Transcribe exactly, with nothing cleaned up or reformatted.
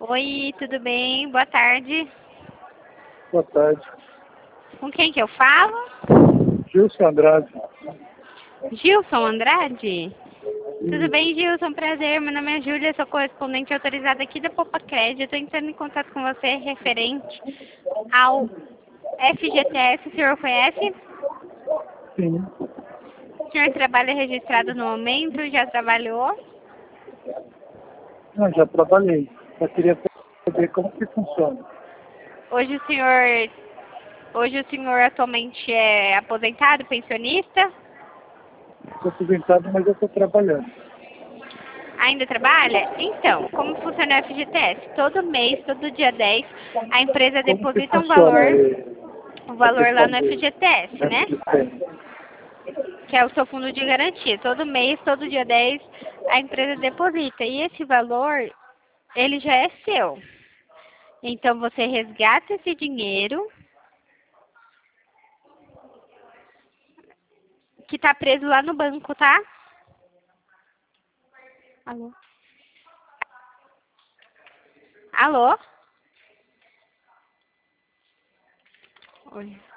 Oi, tudo bem? Boa tarde. Boa tarde. Com quem que eu falo? Gilson Andrade. Gilson Andrade? Tudo Isso. bem, Gilson? Prazer. Meu nome é Júlia, sou correspondente autorizada aqui da Poupa Crédito. Estou entrando em contato com você referente ao F G T S. O senhor conhece? Sim. O senhor trabalha registrado no momento? Já trabalhou? Não, já trabalhei. Só queria saber como que funciona. Hoje o senhor, hoje o senhor atualmente é aposentado, pensionista? Estou aposentado, mas eu estou trabalhando. Ainda trabalha? Então, como funciona o F G T S? Todo mês, todo dia dez, a empresa Como que deposita um funciona valor, eh, um a valor lá questão no do F G T S, né? F G T S? Que é o seu fundo de garantia. Todo mês, todo dia dez, a empresa deposita. E esse valor, ele já é seu. Então, você resgata esse dinheiro que está preso lá no banco, tá? Alô? Alô? Oi.